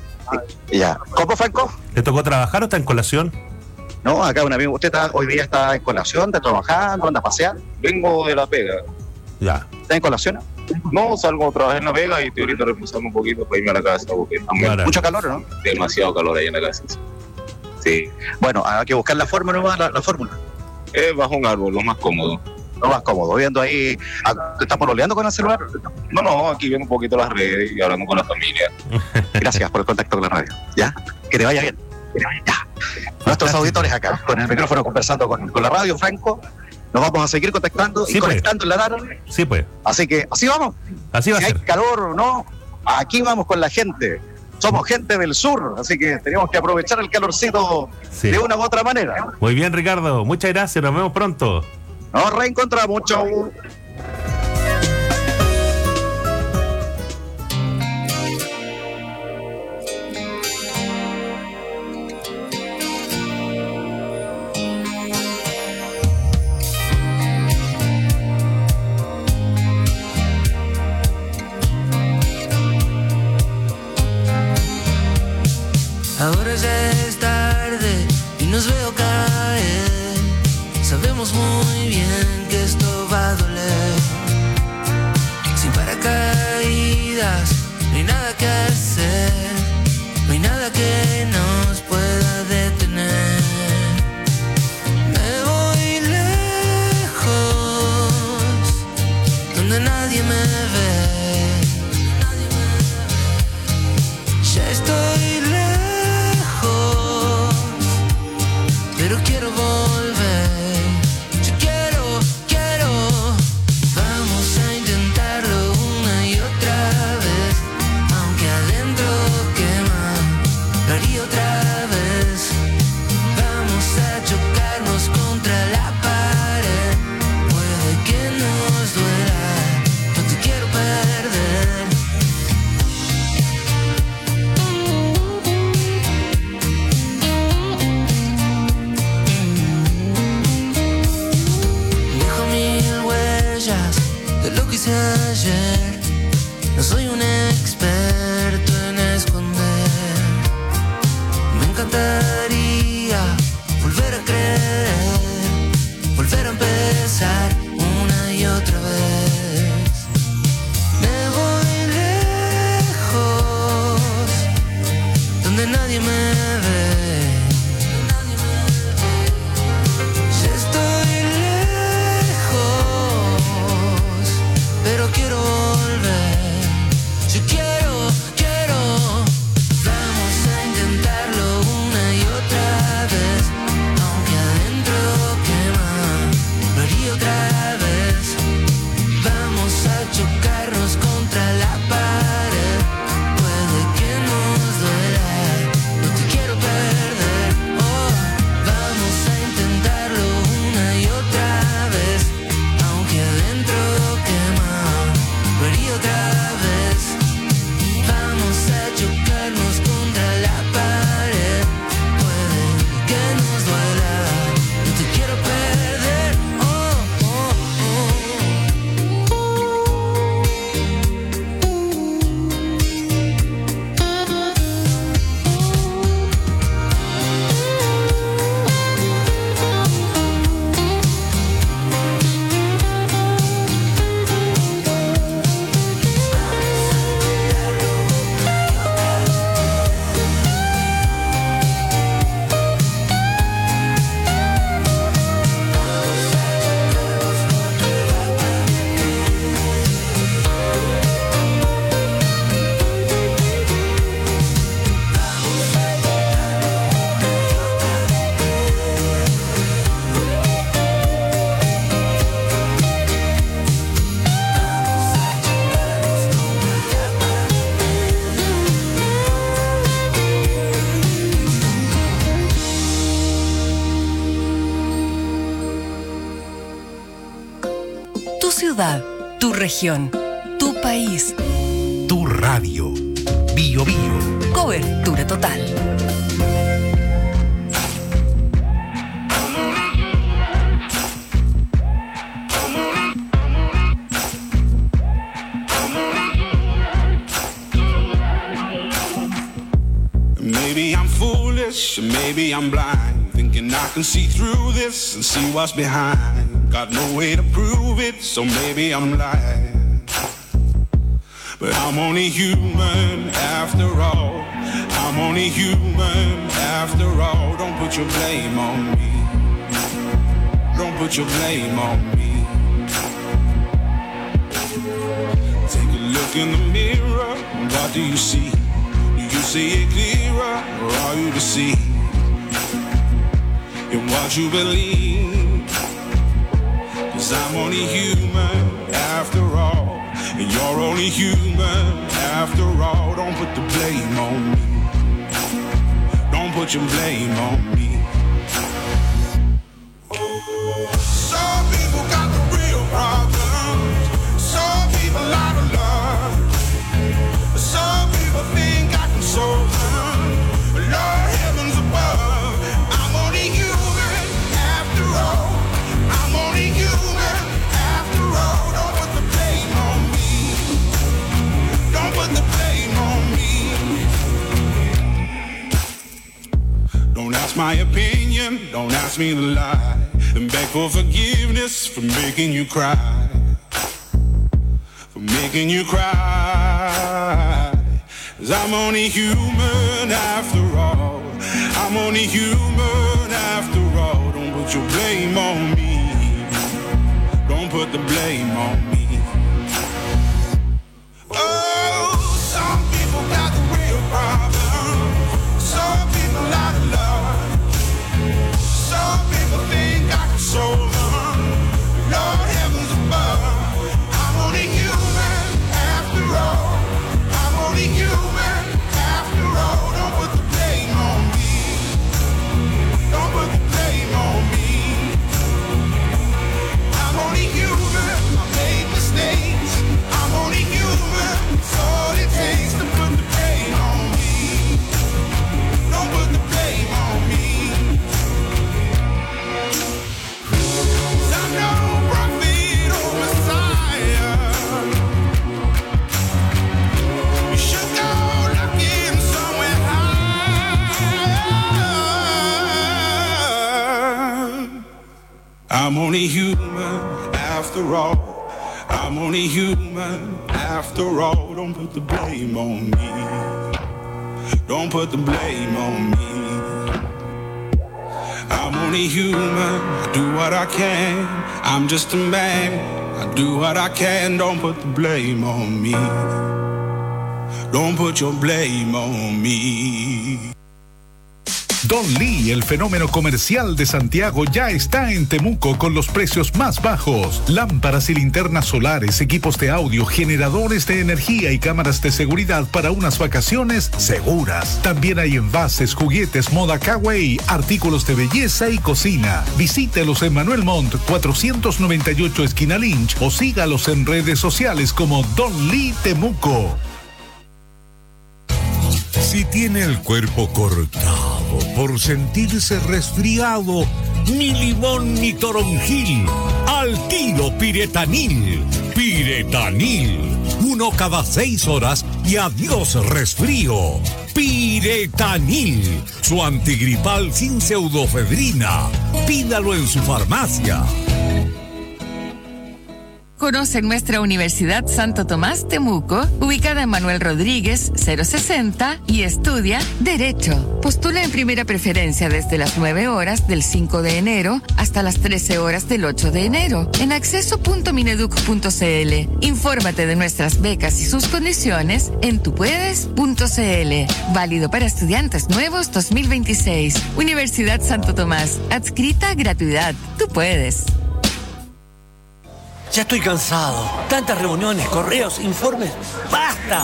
Ya. ¿Cómo, Franco? ¿Le tocó trabajar o está en colación? No, acá un amigo. ¿Usted está, hoy día está en colación, está trabajando, anda a pasear? vengo de La Pega. Ya. ¿Está en colación? No, salgo a trabajar en La Vega y estoy ahorita reposando un poquito para irme a la casa porque está muy- Maravilla. Mucho calor, ¿no? demasiado calor ahí en la casa. Sí, Bueno, hay que buscar la forma nomás, la, la fórmula. es bajo un árbol, lo más cómodo. Lo más cómodo, viendo ahí. ah, ¿Te estás pololeando con el celular? No, no, aquí viendo un poquito las redes y hablando con la familia. Gracias por el contacto con la radio. ¿Ya? Que te vaya bien. Ya. Nuestros auditores acá, con el micrófono conversando con, con la radio, Franco. Nos vamos a seguir contactando y Sí, pues. conectando en la tarde. Sí, pues. Así que así vamos. Así va Si a hay ser. calor o no, aquí vamos con la gente. Somos gente del sur, así que tenemos que aprovechar el calorcito Sí. de una u otra manera. Muy bien, Ricardo. Muchas gracias. Nos vemos pronto. Nos reencontramos, chau. Ahora ya es tarde y nos veo caer. Sabemos bien que esto va a doler. Sin paracaídas, no hay nada que hacer, no hay nada que nos pueda detener. Me voy lejos, donde nadie me ve. Ya estoy lejos, pero quiero volver. Yo quiero, quiero. Vamos a intentarlo una y otra vez. Aunque adentro quema, lo haría otra vez. Vamos a chocarnos contra la pared. Puede que nos duela, no te quiero perder. Dejo mil huellas de lo que hice ayer. No soy un experto en esconder. Me encantaría volver a creer, volver a empezar una y otra vez. Me voy lejos, donde nadie me ve. Ya estoy lejos, pero quiero volver. Yo quiero, quiero. Vamos a intentarlo una y otra vez. Aunque adentro quema, lo haría otra vez. Vamos a chocarnos contra la pared. Puede que nos duela, no te quiero perder. Oh, vamos a intentarlo una y otra vez. Aunque adentro quema, lo haría otra vez. Vamos a chocarnos contra la pared. Puede que nos duela, no te quiero perder. Oh, oh, Tu ciudad, tu región, tu país. Tu radio. Bio Bio. Cobertura total. Maybe I'm foolish, maybe I'm blind, thinking I can see through this and see what's behind. Got no way to prove it, so maybe I'm lying. But I'm only human after all. I'm only human after all. Don't put your blame on me. Don't put your blame on me. Take a look in the mirror, what do you see? Do you see it clearer, or are you deceived in what you believe? 'Cause I'm only human after all, and you're only human after all. Don't put the blame on me. Don't put your blame on me. Some people got the real problems. Some people out of love. Some people think I can solve them. Lord heavens above, I'm only human after all. I'm only human after all. Don't put the blame on me. Don't put the blame on me. Don't ask my opinion, don't ask me to lie. and beg for forgiveness for making you cry, for making you cry. 'Cause I'm only human after all. I'm only human after all. Don't put your blame on me. Don't put the blame on me. Oh, some people got the real problem. Some people out of love. Some people think I can solve them. Lord heavens above. I'm only human after all. I'm only human after all. Don't put the blame on me. Don't put the blame on me. I'm only human. I made mistakes. I'm only human. It's all it takes to put the blame on me. Don't put the blame on me. 'Cause I'm no prophet or Messiah. You should go looking somewhere high. I'm only human after all. I'm only human after all. Don't put the blame on me. Don't put the blame on me. I'm only human. I do what I can. I'm just a man. I do what I can. Don't put the blame on me. Don't put your blame on me. Don Lee, el fenómeno comercial de Santiago, ya está en Temuco con los precios más bajos. Lámparas y linternas solares, equipos de audio, generadores de energía y cámaras de seguridad para unas vacaciones seguras. También hay envases, juguetes, moda kawaii, artículos de belleza y cocina. Visítelos en Manuel Montt, cuatrocientos noventa y ocho esquina Lynch, o sígalos en redes sociales como Don Lee Temuco. Si tiene el cuerpo cortado por sentirse resfriado, ni limón ni toronjil, al tiro Piretanil. Piretanil, uno cada seis horas y adiós resfrío. Piretanil, su antigripal sin pseudofedrina. Pídalo en su farmacia. Conoce nuestra Universidad Santo Tomás Temuco, ubicada en Manuel Rodríguez, cero sesenta, y estudia Derecho. Postula en primera preferencia desde las nueve horas del cinco de enero hasta las trece horas del ocho de enero en acceso punto mineduc punto cl. Infórmate de nuestras becas y sus condiciones en tupuedes punto cl. Válido para estudiantes nuevos dos mil veintiséis. Universidad Santo Tomás. Adscrita a gratuidad. Tú puedes. Ya estoy cansado. Tantas reuniones, correos, informes. ¡Basta!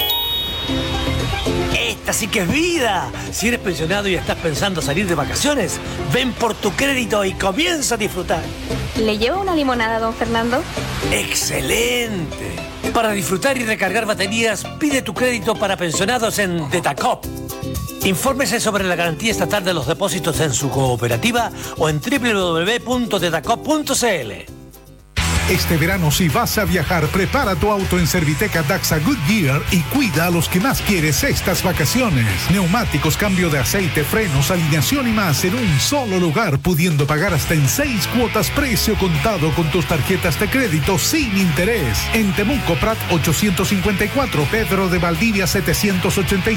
Esta sí que es vida. Si eres pensionado y estás pensando salir de vacaciones, ven por tu crédito y comienza a disfrutar. ¿Le llevo una limonada, don Fernando? ¡Excelente! Para disfrutar y recargar baterías, pide tu crédito para pensionados en Detacop. Infórmese sobre la garantía estatal de los depósitos en su cooperativa o en doble u doble u doble u punto detacop punto cl. Este verano, si vas a viajar, prepara tu auto en Serviteca Daxa Goodyear y cuida a los que más quieres estas vacaciones. Neumáticos, cambio de aceite, frenos, alineación y más en un solo lugar, pudiendo pagar hasta en seis cuotas precio contado con tus tarjetas de crédito sin interés. En Temuco, Prat ochocientos cincuenta y cuatro, Pedro de Valdivia setecientos ochenta y